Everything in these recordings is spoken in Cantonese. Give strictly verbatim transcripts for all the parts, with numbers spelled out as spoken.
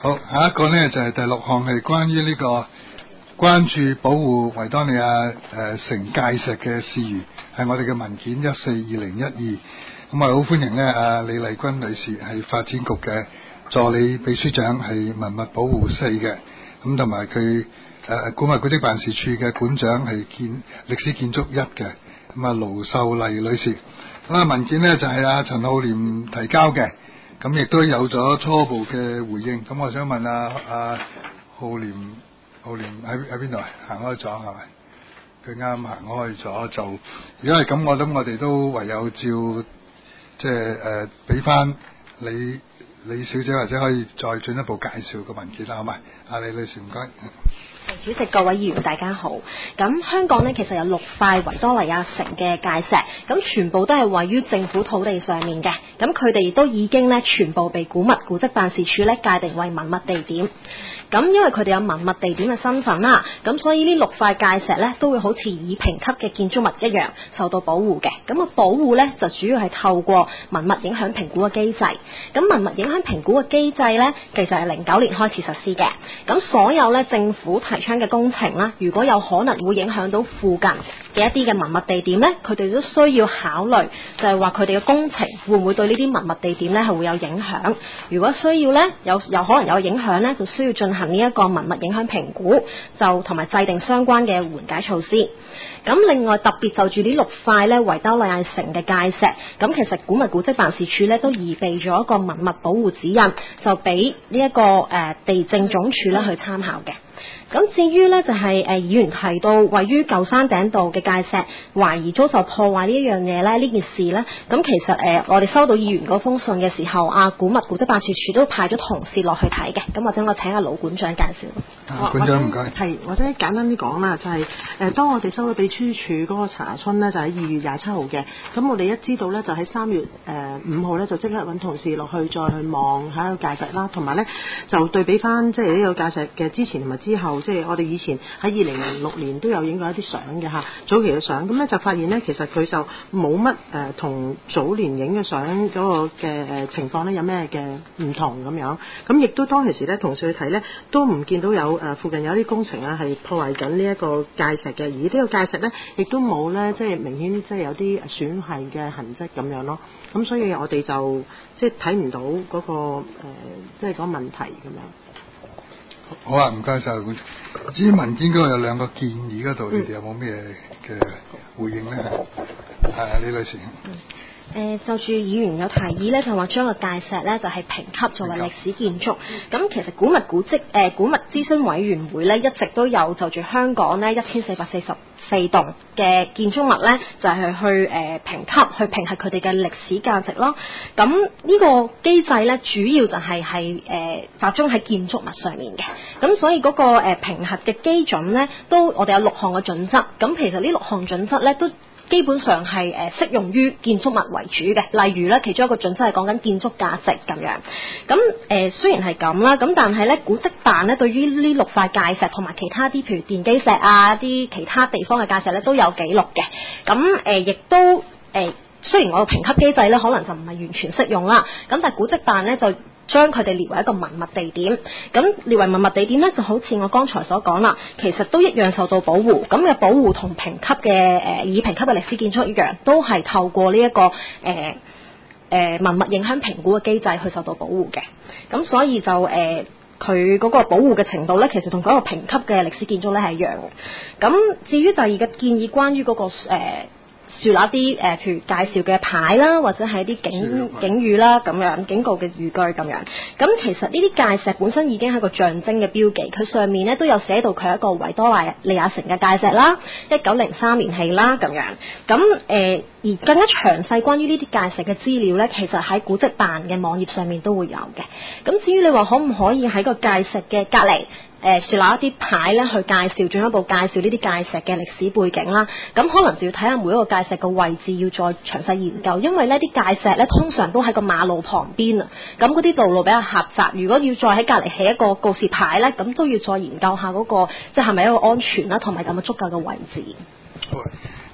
好，下一個呢就係、是、第六項，係關於呢個關注保護維多利亞誒城界石嘅事宜，係我哋嘅文件一四二零一二。咁我哋好歡迎呢阿李麗君女士，係發展局嘅助理秘書長，係文物保護四嘅，咁同埋佢誒古物古蹟辦事處嘅館長係建歷史建築一嘅，咁啊盧秀麗女士。咁啊文件呢就係阿陳浩濂提交嘅。咁亦都有咗初步嘅回應，咁我想問阿阿浩濂，浩濂喺喺邊度啊？行開咗係咪？佢啱行開咗就，如果係咁，我諗我哋都唯有照即係誒俾翻李李小姐，或者可以再進一步介紹個文件啦，好嘛？阿李女士唔該。 主席、各位議員大家好。咁香港呢，其實有六塊維多利亞城嘅界石，咁全部都係位於政府土地上面嘅。咁佢哋亦都已經呢，全部被古物古蹟辦事處呢界定為文物地點。咁因為佢哋有文物地點嘅身份啦，咁所以呢六塊界石呢都會好似已評級嘅建築物一樣受到保護嘅。咁個保護呢，就主要係透過文物影響評估嘅機制。咁文物影響評估嘅機制呢，其實係零九年開始實施嘅。咁所有呢政府提倡嘅工程啦，如果有可能會影響到附近嘅一啲嘅文物地點呢，佢哋都需要考慮，就係話佢哋嘅工程會唔會對呢啲文物地點呢係會有影響。如果需要呢，有有可能有影響呢，就需要進行呢一個文物影響評估，就同埋制定相關嘅緩解措施。咁另外特別就住呢六塊呢維多利亞城嘅界石，咁其實古物古蹟辦事處呢都擬備咗一個文物保護指引，就俾呢一個誒、呃、地政總署呢去參考嘅。咁至於呢，就係、是、誒、呃、議員提到位於舊山頂道嘅界石懷疑遭受破壞呢一樣嘢呢，呢件事呢，咁其實誒、呃、我哋收到議員嗰封信嘅時候，啊古物古蹟辦事處都派咗同事落去睇嘅。咁或者我請阿盧館長介紹。 啊，館長唔該。 係或者簡單啲講啦，就係、是、誒、呃、當我哋收到秘書處嗰個查詢呢，就喺二月廿七號嘅。咁我哋一知道呢，就喺三月誒五號呢，就即刻揾同事落去再去望下個界石啦，同埋呢，就對比翻即係呢個界石嘅之前同埋之後。即係我哋以前喺二零零六年都有影過一啲相嘅嚇，早期嘅相，咁咧就發現咧其實佢就冇乜誒同早年影嘅相嗰個嘅誒情況咧有咩嘅唔同咁樣，咁亦都當其時咧同事去睇咧都唔見到有誒附近有啲工程啊係破壞緊呢一個界石嘅，而呢個界石咧亦都冇咧即係明顯即係有啲損壞嘅痕跡咁樣咯，咁所以我哋就即係睇唔到嗰個誒即係嗰個問題咁樣。 好啊，唔該晒。至於文件嗰度有兩個建議嗰度，嗯、你哋有冇咩嘅回應咧？係啊，李女士。 嗯誒、呃、就住議員有提議咧，就話將個界石咧就係、是、評級作為歷史建築。咁其實古物古蹟誒、呃、古物諮詢委員會咧一直都有就住香港呢一千四百四十四棟嘅建築物咧，就係、是、去誒、呃、評級，去評核佢哋嘅歷史價值咯。咁呢個機制咧，主要就係係誒集中喺建築物上面嘅。咁所以嗰、那個誒、呃、評核嘅基準咧，都我哋有六項嘅準則。咁其實呢六項準則咧都基本上係誒適用於建築物為主嘅，例如咧其中一個準則係講緊建築價值咁樣。咁誒、呃、雖然係咁啦，咁但係咧古蹟辦咧對於呢六塊界石同埋其他啲譬如奠基石啊啲其他地方嘅界石咧都有記錄嘅。咁誒亦都誒、呃、雖然我個評級機制咧可能就唔係完全適用啦，咁但係古蹟辦咧就將佢哋列為一個文物地點，咁列為文物地點呢，就好似我剛才所講啦，其實都一樣受到保護。咁嘅保護同評級嘅誒已評級嘅歷史建築一樣，都係透過呢、這、一個誒誒、呃呃、文物影響評估嘅機制去受到保護嘅。咁所以就誒佢嗰個保護嘅程度呢，其實同嗰個評級嘅歷史建築呢係一樣嘅。咁至於第二個建議，關於嗰、那個誒。呃樹立一啲誒，譬如介紹嘅牌啦，或者係啲警警語啦，咁樣警告嘅語句咁樣。咁其實呢啲界石本身已經係個象徵嘅標記，佢上面咧都有寫到佢係一個維多利亞城嘅界石啦，一九零三年起啦咁樣。咁誒、呃、而更加詳細關於呢啲界石嘅資料咧，其實喺古蹟辦嘅網頁上面都會有嘅。咁至於你話可唔可以喺個界石嘅隔離？誒樹立一啲牌咧，去介紹進一步介紹呢啲界石嘅歷史背景啦。咁可能就要睇下每一個界石嘅位置，要再詳細研究。因為呢啲界石咧通常都喺個馬路旁邊啊，咁嗰啲道路比較狹窄。如果要再喺隔離起一個告示牌咧，咁都要再研究下嗰、那個即係係咪一個安全啦，同埋有冇足夠嘅位置。 好，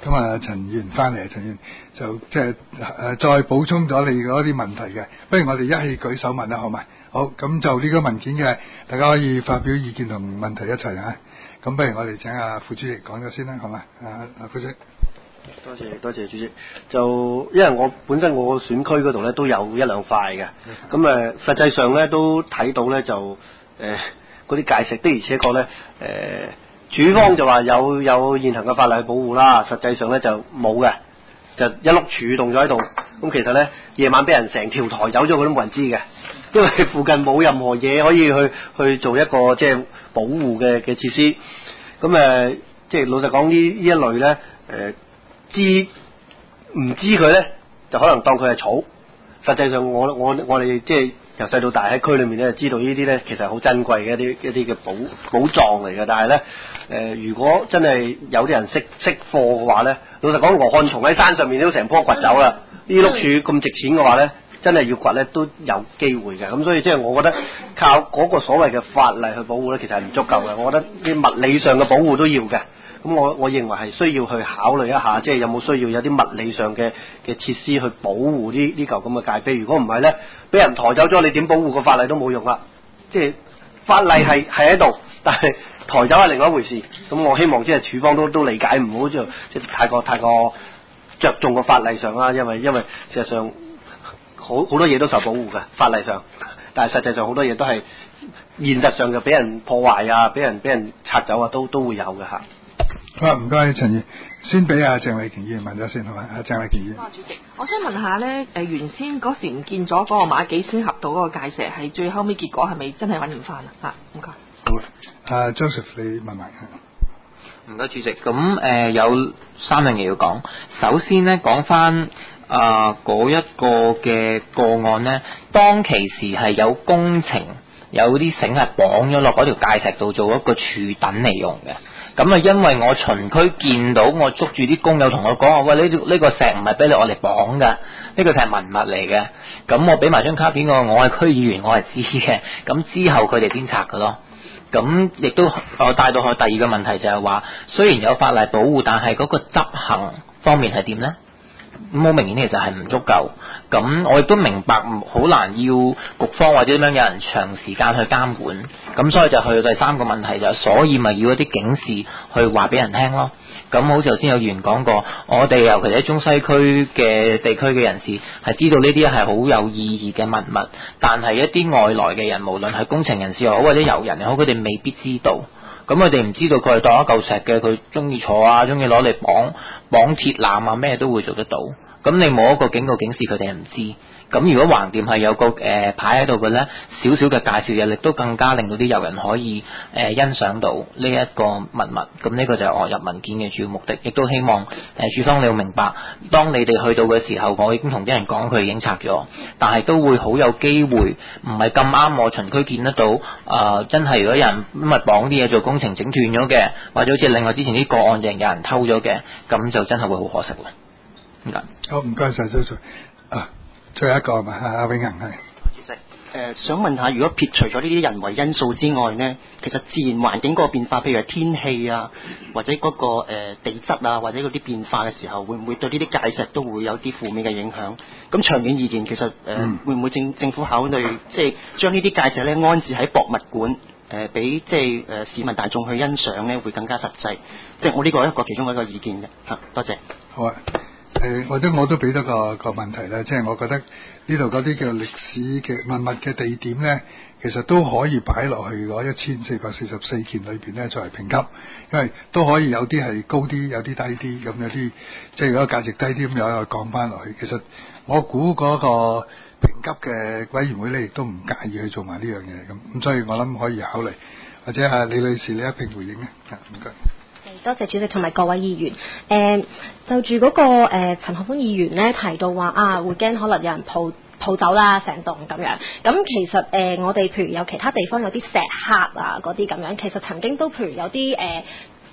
咁啊，陳議員翻嚟，陳議員就即係誒再補充咗你嗰啲問題嘅，不如我哋一起舉手問啦，好嗎？好，咁就呢個文件嘅，大家可以發表意見同問題一齊嚇。咁不如我哋請阿副主席講咗先啦，好嗎？啊，阿副主席。 多謝多謝主席。就因為我本身我選區嗰度咧都有一兩塊嘅，咁誒、呃、實際上咧都睇到咧就誒嗰啲界石的而且確咧誒，署方就話有有現行嘅法例保護啦，實際上咧就冇嘅，就一碌柱棟咗喺度。咁其實咧夜晚俾人成條抬走咗，佢都冇人知嘅，因為附近冇任何嘢可以去去做一個即係保護嘅嘅設施。咁誒、呃，即係老實講呢呢一類咧誒。呃知唔知佢咧，就可能當佢係草。實際上我，我我我哋即係由細到大喺區裏面咧，知道呢啲咧其實好珍貴嘅一啲一啲嘅寶寶藏嚟嘅。但係咧，誒、呃、如果真係有啲人識識貨嘅話咧，老實講，羅漢松喺山上面都成棵掘走啦。呢碌柱咁值錢嘅話咧，真係要掘咧都有機會嘅。咁所以即係我覺得靠嗰個所謂嘅法例去保護咧，其實係唔足夠嘅。我覺得啲物理上嘅保護都要嘅。咁我我認為係需要去考慮一下，即係有冇需要有啲物理上嘅嘅設施去保護呢呢嚿咁嘅界碑。如果唔係咧，俾人抬走咗，你點保護個法例都冇用啦。即係法例係係喺度，但係抬走係另外一回事。咁我希望即係署方都都理解，唔好就即係太過太過着重個法例上啦。因為因為事實上好好多嘢都受保護嘅法例上，但係實際上好多嘢都係現實上就俾人破壞啊，俾人俾人拆走啊，都都會有嘅嚇。 好，唔該陳議員，先俾阿鄭麗瓊議員問咗先，好嘛？阿鄭麗瓊議員。 主席，我想問下咧，誒原先嗰時唔見咗嗰個馬己仙峽道嗰個界石，係最後尾結果係咪真係揾唔翻啊？嚇，唔該。 好，阿 Joseph 你問埋。 唔該主席，咁誒、呃、有三樣嘢要講。首先咧講翻啊嗰一個嘅個案咧，當其時係有工程，有啲繩係綁咗落嗰條界石度做一個柱躉嚟用嘅。咁啊，因為我巡區見到，我捉住啲工友同我講話，喂，呢、呢、呢個石唔係俾你我嚟綁㗎，呢、呢個係文物嚟嘅。咁我俾埋張卡片我，我係區議員，我係知嘅。咁之後佢哋先拆㗎咯。咁亦都我帶到去第二個問題就係話，雖然有法例保護，但係嗰個執行方面係點呢？咁好明顯其實係唔足夠。咁我亦都明白好難要局方或者點樣有人長時間去監管。咁所以就去到第三個問題就係，所以咪要一啲警示去話俾人聽咯。咁好似頭先有議員講過，我哋尤其喺中西區嘅地區嘅人士係知道呢啲係好有意義嘅文物，但係一啲外來嘅人，無論係工程人士又好或者遊人又好，佢哋未必知道。咁佢哋唔知道佢係當一嚿石嘅，佢中意坐啊，中意攞嚟綁綁鐵纜啊，咩都會做得到。咁你冇一個警告警示，佢哋係唔知。咁如果橫掂係有個誒、呃、牌喺度嘅呢，少少嘅介紹嘢，亦都更加令到啲遊人可以誒、呃、欣賞到呢一個文物。咁呢個就係我入文件嘅主要目的，亦都希望誒署方你要明白，當你哋去到嘅時候，我已經同啲人講佢已經拆咗，但係都會好有機會唔係咁啱我巡區見得到誒、呃，真係如果有人咁啊綁啲嘢做工程整斷咗嘅，或者好似另外之前啲個案就有人偷咗嘅，咁就真係會好可惜咯。唔該。 好，唔該晒張 Sir。啊，最後一個係咪阿永恆係？ 主席，誒想問下，如果撇除咗呢啲人為因素之外呢，其實自然環境嗰個變化，譬如係天氣啊，或者嗰、嗰個、呃、地質啊，或者嗰啲變化嘅時候，會唔會對呢啲界石都會有啲負面嘅影響？咁長遠而言，其實誒、呃嗯、會唔會政政府考慮即係將呢啲界石咧安置喺博物館？誒俾即係誒市民大眾去欣賞咧，會更加實際。即係我呢個一個其中一個意見嘅嚇，多謝。 好啊，誒、呃、或者我都俾多個個問題咧，即係我覺得呢度嗰啲叫歷史嘅文物嘅地點咧，其實都可以擺落去嗰一千四百四十四件裏邊咧作為評級，因為都可以有啲係高啲，有啲低啲，咁有啲即係如果價值低啲咁，有個降翻落去。其實我估嗰個評級嘅委員會咧，亦都唔介意去做埋呢樣嘢咁，咁所以我諗可以考慮，或者啊李女士你一併回應咧，唔該。 多謝主席同埋各位議員。誒、呃、就住嗰、那個誒、呃、陳學鋒議員咧提到話啊，會驚可能有人抱抱走啦成棟咁樣。咁其實誒、呃、我哋譬如有其他地方有啲石刻啊嗰啲咁樣，其實曾經都譬如有啲誒。呃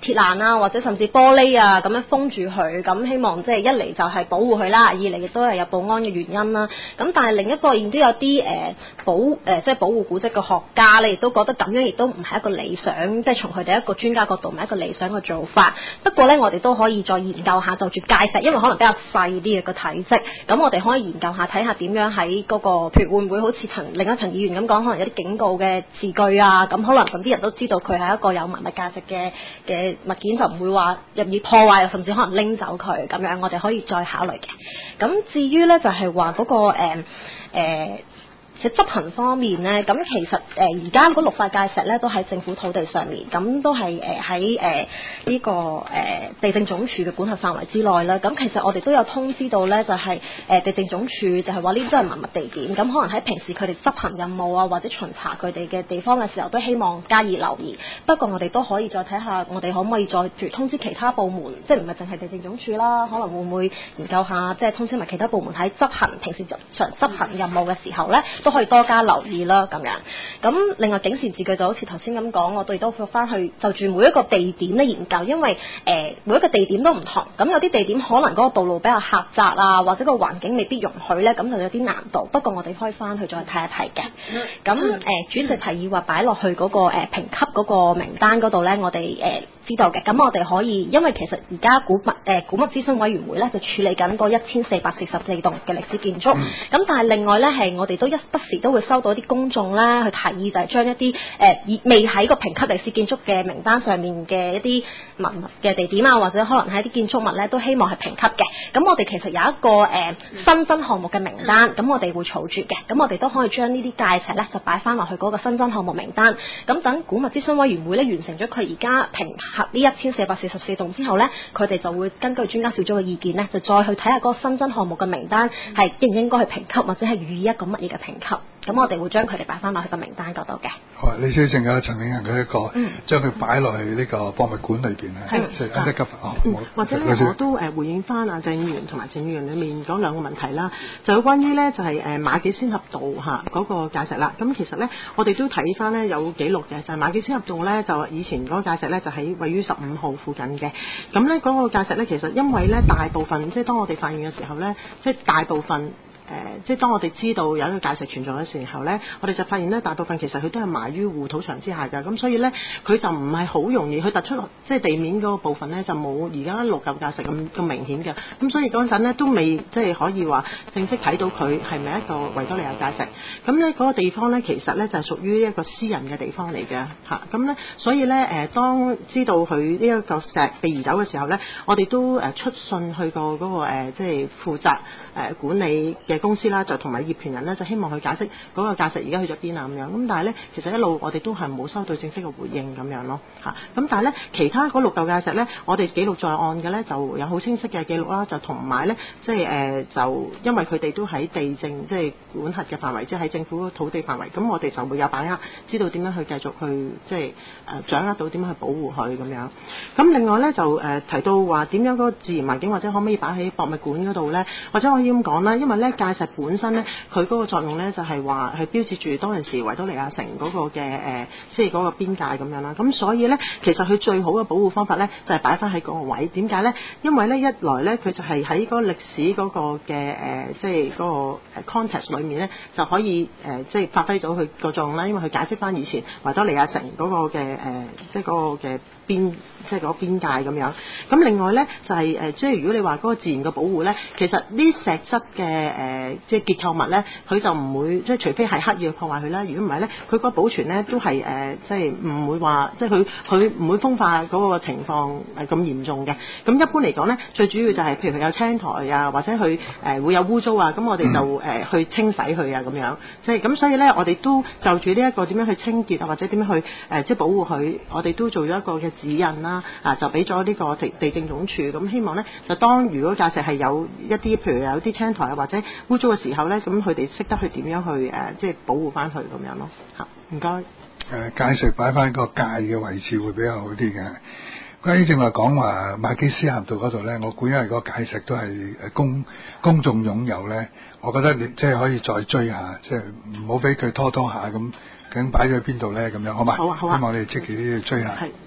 鐵欄啊，或者甚至玻璃啊咁樣封住佢，咁希望即係一嚟就係保護佢啦，二嚟亦都係有保安嘅原因啦。咁但係另一方面都有啲誒、呃、保誒、呃、即係保護古蹟嘅學家咧，亦都覺得咁樣亦都唔係一個理想，即係從佢哋一個專家角度唔係一個理想嘅做法。不過咧，我哋都可以再研究下就住界石，因為可能比較細啲嘅個體積，咁我哋可以研究下睇下點樣喺嗰、那個，譬如會唔會好似陳另一陳議員咁講，可能有啲警告嘅字句啊，咁可能咁啲人都知道佢係一個有文物價值嘅嘅物件，就唔會話任意破壞，甚至可能拎走佢咁樣，我哋可以再考慮嘅。咁至於咧就係話嗰個誒誒。呃呃其實執行方面咧，咁其實誒而家嗰六塊界石咧都喺政府土地上面，咁都係誒喺誒呢個誒、呃、地政總署嘅管轄範圍之內啦。咁其實我哋都有通知到咧，就係、是、誒、呃、地政總署就係話呢啲都係文物地點，咁可能喺平時佢哋執行任務啊，或者巡查佢哋嘅地方嘅時候，都希望加以留意。不過我哋都可以再睇下，我哋可唔可以再通知其他部門，即係唔係淨係地政總署啦，可能會唔會研究下，即係通知埋其他部門喺執行平時常執行任務嘅時候咧，都可以多加留意啦，咁樣。咁另外警示字句就好似頭先咁講，我哋都會翻去就住每一個地點咧研究，因為誒、呃、每一個地點都唔同，咁有啲地點可能嗰個道路比較狹窄啊，或者個環境未必容許咧，咁就有啲難度。不過我哋可以翻去再睇一睇嘅。咁誒、呃、主席提議話擺落去嗰、那個誒、呃、評級嗰個名單嗰度咧，我哋誒、呃、知道嘅。咁我哋可以，因為其實而家古物誒、呃、古物諮詢委員會咧就處理緊嗰一千四百四十四棟嘅歷史建築，咁、嗯、但係另外咧係我哋都一不時都會收到一啲公眾咧去提議，就係將一啲誒、呃、未喺個評級歷史建築嘅名單上面嘅一啲文物嘅地點啊，或者可能係一啲建築物咧，都希望係評級嘅。咁我哋其實有一個誒、呃、新增項目嘅名單，咁我哋會儲住嘅。咁我哋都可以將呢啲界石咧就擺翻落去嗰個新增項目名單。咁等古物諮詢委員會咧完成咗佢而家評核呢一千四百四十四棟之後咧，佢哋就會根據專家小組嘅意見咧，就再去睇下嗰個新增項目嘅名單係應唔應該去評級，或者係予以一個乜嘢嘅評級。咁我哋會將佢哋擺翻落去個名單嗰度嘅。 好啊，李小靜啊，陳永恒嘅一個，嗯、將佢擺落去呢個博物館裏邊咧，即係一級哦。 或者咧，我都誒回應翻啊鄭議員同埋鄭議員裡面講兩個問題啦，就有關於咧就係誒馬己仙峽道嚇嗰個界石啦。咁其實咧，我哋都睇翻咧有記錄嘅，就係、是、馬己仙峽道咧就以前嗰個界石咧就喺位於十五號附近嘅。咁咧嗰個界石咧其實因為咧大部分即係當我哋發現嘅時候咧，即係大部分。誒、呃，即係當我哋知道有一個界石存在嘅時候咧，我哋就發現咧，大部分其實佢都係埋於護土牆之下㗎，咁所以咧，佢就唔係好容易，佢突出即係地面嗰個部分咧，就冇而家六嚿界石咁咁明顯嘅，咁所以嗰陣咧都未即係可以話正式睇到佢係咪一個維多利亞界石，咁咧嗰個地方咧其實咧就係、是、屬於一個私人嘅地方嚟嘅嚇，咁咧所以咧誒、呃，當知道佢呢一嚿石被移走嘅時候咧，我哋都誒出信去過嗰、那個、呃、即係負責誒、呃、管理嘅公司啦，就同埋業權人咧，就希望去解釋嗰個界石而家去咗邊啊咁樣。咁但係咧，其實一路我哋都係冇收到正式嘅回應咁樣咯嚇。咁但係咧，其他嗰六嚿界石咧，我哋記錄在案嘅咧，就有好清晰嘅記錄啦。就同埋咧，即係誒、呃，就因為佢哋都喺地政即係管轄嘅範圍，即係喺政府土地範圍，咁我哋就會有把握知道點樣去繼續去即係誒、呃、掌握到點樣去保護佢咁樣。咁另外咧就誒、呃、提到話點樣嗰個自然環境或者可唔可以擺喺博物館嗰度咧？或者可以咁講啦，因為咧界石本身咧，佢嗰個作用咧就係話係標誌住當陣時維多利亞城嗰個嘅誒、呃，即係嗰個邊界咁樣啦。咁所以咧，其實佢最好嘅保護方法咧，就係擺翻喺嗰個位。點解咧？因為咧一來咧，佢就係喺嗰個歷史嗰個嘅誒、呃，即係嗰個 context 裏面咧，就可以誒、呃，即係發揮到佢個作用啦。因為佢解釋翻以前維多利亞城嗰個嘅誒、呃，即係嗰個嘅邊，即係嗰個邊界咁樣。咁另外咧就係、是、誒、呃，即係如果你話嗰個自然嘅保護咧，其實呢石質嘅誒、呃，即係結構物咧，佢就唔會即係除非係刻意去破壞佢啦。如果唔係咧，佢個保存咧都係誒、呃，即係唔會話即係佢佢唔會風化嗰個情況係咁嚴重嘅。咁一般嚟講咧，最主要就係譬如佢有青苔啊，或者佢誒、呃、會有污糟啊，咁我哋就誒、呃、去清洗佢啊咁樣。即係咁，所以咧我哋都就住呢一個點樣去清潔啊，或者點樣去誒、呃、即係保護佢，我哋都做咗一個嘅指引啦。啊，就俾咗呢個地地政總署，咁希望咧就當如果界石係有一啲譬如有啲青苔啊或者污糟嘅時候咧，咁佢哋識得去點樣去誒、呃、即係保護翻佢咁樣咯。嚇，唔該。誒、 呃、界石擺翻個界嘅位置會比較好啲嘅。關於正話講話馬己仙峽道嗰度咧，我估因為個界石都係誒公公眾擁有咧，我覺得你即係可以再追下，即係唔好俾佢拖拖下咁，究竟擺咗喺邊度咧咁樣，好嘛？ 好啊，好啊。 希望你哋積極啲去追下。 係。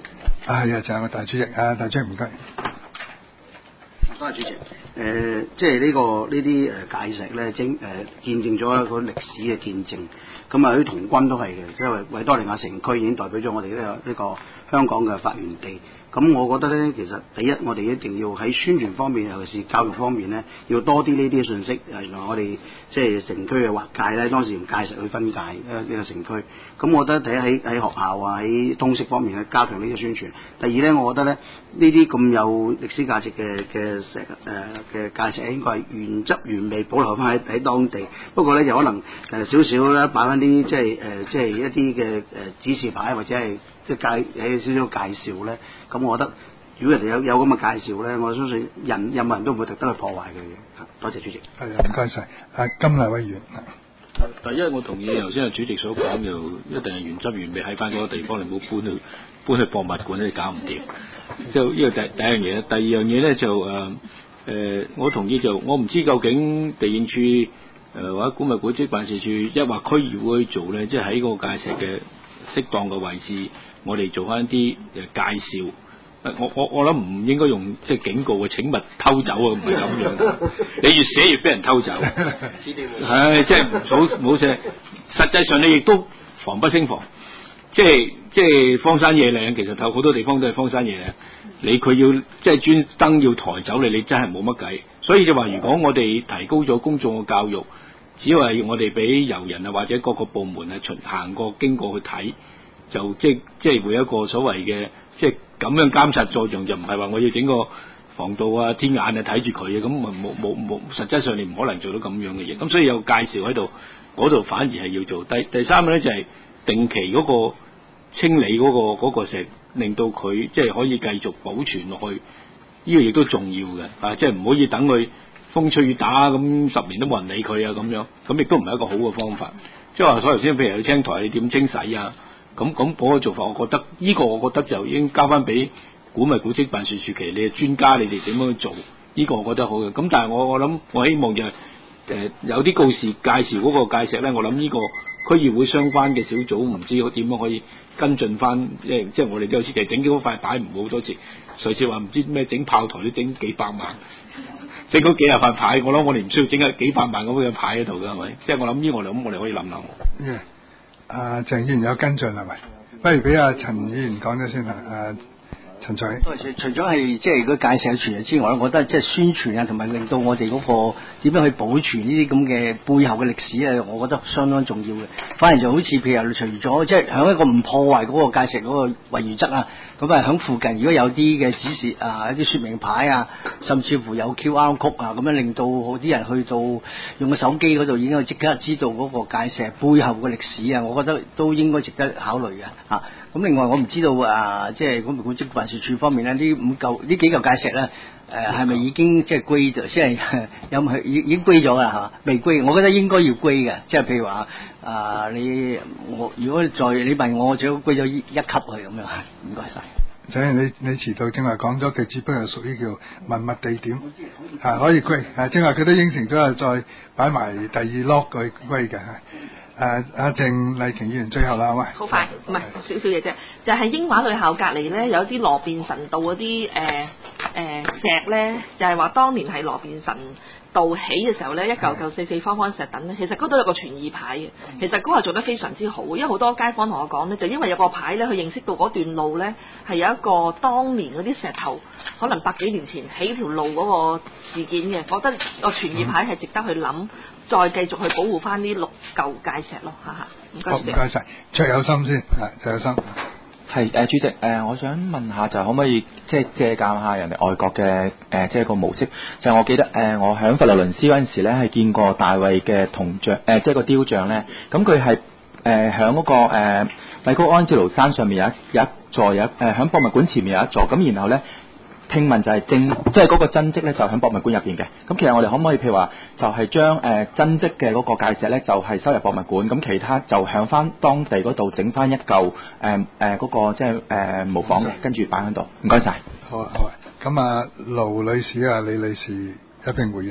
啊，係啊，就係我大主席啊，大主席唔該。 多謝主席。誒、呃，即係呢、這個呢啲誒界石咧，證誒、呃、見證咗一個歷史嘅見證。咁啊，啲童軍都係嘅，即係維多利亞城區已經代表咗我哋呢、這個呢、這個香港嘅發源地。咁我覺得咧，其實第一，我哋一定要喺宣傳方面，尤其是教育方面咧，要多啲呢啲信息。誒，原來我哋即係城區嘅劃界咧，當時用界石去分界呢個城區。咁我覺得第一喺喺學校啊，喺通識方面去加強呢個宣傳。第二咧，我覺得咧呢啲咁有歷史價值嘅嘅石誒嘅界石，應該係原汁原味保留翻喺喺當地。不過咧，有可能誒少少咧擺翻啲即係誒、呃、即係一啲嘅誒指示牌或者係。即係介有少少介紹咧，咁我覺得如果人哋有有咁嘅介紹咧，我相信人任何人都唔會特登去破壞佢嘅。多謝主席。 係啊，唔該晒。啊，金麗委員。 第一，我同意頭先阿主席所講，就一定係原汁原味喺翻嗰個地方，你唔好搬去搬去博物館咧，你搞唔掂。就呢個第第一樣嘢，第二樣嘢咧就誒誒、呃，我同意就我唔知究竟地政處誒、呃、或者古物古蹟辦事處一或區議會去做咧，即係喺嗰個界石嘅適當嘅位置。我哋做翻啲誒介紹，我我我諗唔應該用即係警告嘅，請勿偷走啊，唔係咁樣。你越寫越俾人偷走，係即係唔好唔好寫。實際上你亦都防不勝防，即係即係荒山野嶺，其實有好多地方都係荒山野嶺。你佢要即係專登要抬走你，你真係冇乜計。所以就話，如果我哋提高咗公眾嘅教育，只要係我哋俾遊人啊或者各個部門啊巡行過經過去睇。就即即係會有一個所謂嘅即係咁樣監察作用，就唔係話我要整個防盜啊天眼啊睇住佢啊，咁冇冇冇，實際上你唔可能做到咁樣嘅嘢。咁所以有介紹喺度，嗰度反而係要做。第第三個咧就係、是、定期嗰個清理嗰、嗰個嗰、嗰個石，令到佢即係可以繼續保存落去，呢、呢個亦都重要嘅啊！即係唔可以等佢風吹雨打咁十年都冇人理佢啊咁樣，咁亦都唔係一個好嘅方法。即係話所頭先，譬如去青台你點清洗啊？咁咁嗰個做法，我覺得呢、這個我覺得就已經交翻俾古物古蹟辦事處，其你係專家，你哋點樣去做？呢、這個我覺得好嘅。咁但係我我諗，我希望就係、是、誒、呃、有啲告示介紹嗰個界石咧，我諗呢個區議會相關嘅小組唔知點樣可以跟進翻，即係即係我哋都有時就整嗰塊牌唔好好多次，隨時話唔知咩整炮台都整幾百萬，整嗰幾廿塊牌，我諗我哋唔需要整緊幾百萬咁嘅牌喺度嘅係咪？即係我諗呢，我諗我哋可以諗諗。 Yeah. 啊，鄭議員有跟進係咪？不如俾阿陳議員講咗先啦。啊，陳蔡。 除除咗係即係個介紹傳之外，我覺得即係宣傳啊，同埋令到我哋嗰個點樣去保存呢啲咁嘅背後嘅歷史啊，我覺得相當重要嘅。反而就好似譬如除咗即係喺一個唔破壞嗰個界石嗰個為原則啊，咁啊喺附近如果有啲嘅指示啊、一啲說明牌啊，甚至乎有 Q R code 啊，咁樣令到好啲人去到用個手機嗰度已經即刻知道嗰個界石背後嘅歷史啊，我覺得都應該值得考慮嘅啊。咁另外我唔知道啊，即係古物古蹟辦事處方面咧，呢五嚿呢幾嚿界石咧，誒係咪已經即係歸咗？即係有冇已已經歸咗啦？係嘛？未歸？我覺得應該要歸嘅。即係譬如話啊，你我如果再你問我，我最好歸咗一級去咁樣。唔該晒。 所以你你遲到正話講咗，佢只不過係屬於叫文物地點，係可以歸。係正話佢都應承咗，再擺埋第二 lock 去歸嘅。誒阿鄭麗瓊議員最後啦，喂， 好快，唔係少少嘢啫，就係、是、英華女校隔離咧，有啲羅便臣道嗰啲誒誒石咧，就係、是、話當年係羅便臣道起嘅時候咧，一嚿嚿四四方方石等咧，其實嗰度有個傳意牌嘅，其實嗰個做得非常之好，因為好多街坊同我講咧，就因為有個牌咧，佢認識到嗰段路咧係有一個當年嗰啲石頭，可能百幾年前起條路嗰個事件嘅，覺得個傳意牌係值得去諗。再繼續去保護翻呢六嚿界石咯，哈哈，唔該。好，唔該晒，卓有心先，係卓有心。 係誒、呃，主席誒、呃，我想問下就可唔可以即係借鑑下人哋外國嘅誒、呃，即係個模式。就係、我記得誒、呃，我喺佛羅倫斯嗰陣時咧，係見過大衛嘅銅像誒、呃，即係個雕像咧。咁佢係誒喺嗰個誒米高安哲羅山上面有一有一座有誒喺博物館前面有一座，咁然後咧。聽聞就係正，即係嗰個真跡咧，就喺博物館入邊嘅。咁其實我哋可唔可以譬如話，就係將誒真跡嘅嗰個界石咧，就係、是、收入博物館。咁其他就響翻當地嗰度整翻一嚿誒誒嗰個即係誒模仿嘅，跟住擺喺度。唔該晒。 好啊好啊。咁啊，盧女士啊，李女士一並回應。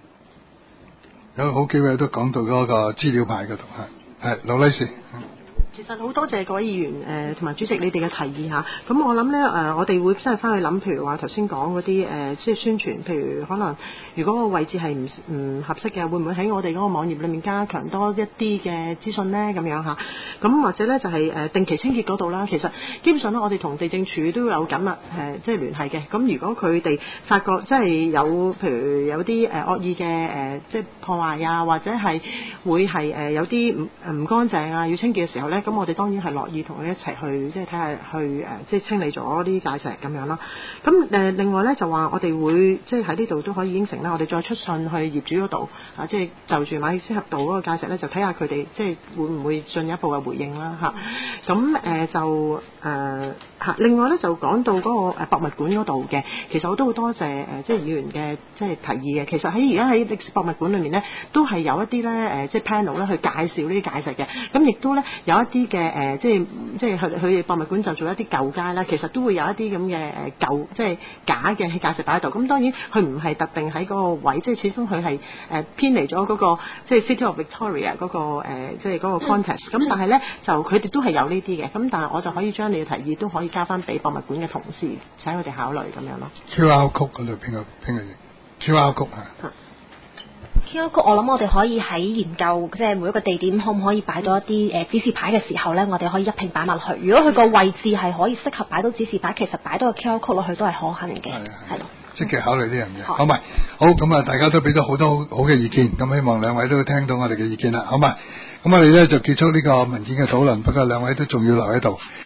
有好幾位都講到嗰個資料牌嗰度嚇。係盧女士。 其實好多謝各位議員誒同埋主席你哋嘅提議嚇，咁我諗咧誒，我哋會真係翻去諗，譬如話頭先講嗰啲誒，即係宣傳，譬如可能如果個位置係唔唔合適嘅，會唔會喺我哋嗰個網頁裏面加強多一啲嘅資訊咧？咁樣嚇，咁或者咧就係誒定期清潔嗰度啦。其實基本上咧，我哋同地政署都有緊密誒即係聯繫嘅。咁如果佢哋發覺即係有譬如有啲誒惡意嘅誒即係破壞啊，或者係會係誒有啲唔唔乾淨啊，要清潔嘅時候咧，咁我哋當然係樂意同佢一齊去，即係睇下去誒，即係清理咗啲界石咁樣啦。咁誒、呃、另外咧就話我哋會即係喺呢度都可以應承啦，我哋再出信去業主嗰度啊，即係就住馬爾斯合道嗰個界石咧，就睇下佢哋即係會唔會進一步嘅回應啦嚇。咁、啊、誒、呃、就誒嚇、呃，另外咧就講到嗰個誒博物館嗰度嘅，其實我都好多謝誒即係議員嘅即係提議嘅。其實喺而家喺歷史博物館裏面咧，都係有一啲咧誒即係 panel 咧去介紹呢啲界石嘅。咁亦都咧有一啲嘅誒，即係即係佢佢哋博物館就做一啲舊街啦，其實都會有一啲咁嘅誒舊即係假嘅界石擺喺度。咁當然佢唔係特定喺嗰個位，即係始終佢係誒偏離咗嗰個即係 City of Victoria 嗰個誒即係嗰個 context。咁但係咧就佢哋都係有呢啲嘅。咁但係我就可以將你嘅提議都可以交翻俾博物館嘅同事，請佢哋考慮咁樣咯。 Q R code 嗰度邊個邊個嘢 ？Q R code 啊。 Q R code 我諗我哋可以喺研究即係每一個地點可唔可以擺到一啲誒、呃、指示牌嘅時候咧，我哋可以一併擺埋落去。如果佢個位置係可以適合擺到指示牌，其實擺到個 Q R code 落去都係可行嘅，係咯。 積極考慮呢樣嘢，好咪？好咁啊！大家都俾咗好多好嘅意見，咁希望兩位都聽到我哋嘅意見啦，好咪？咁我哋咧就結束呢個文件嘅討論，不過兩位都仲要留喺度。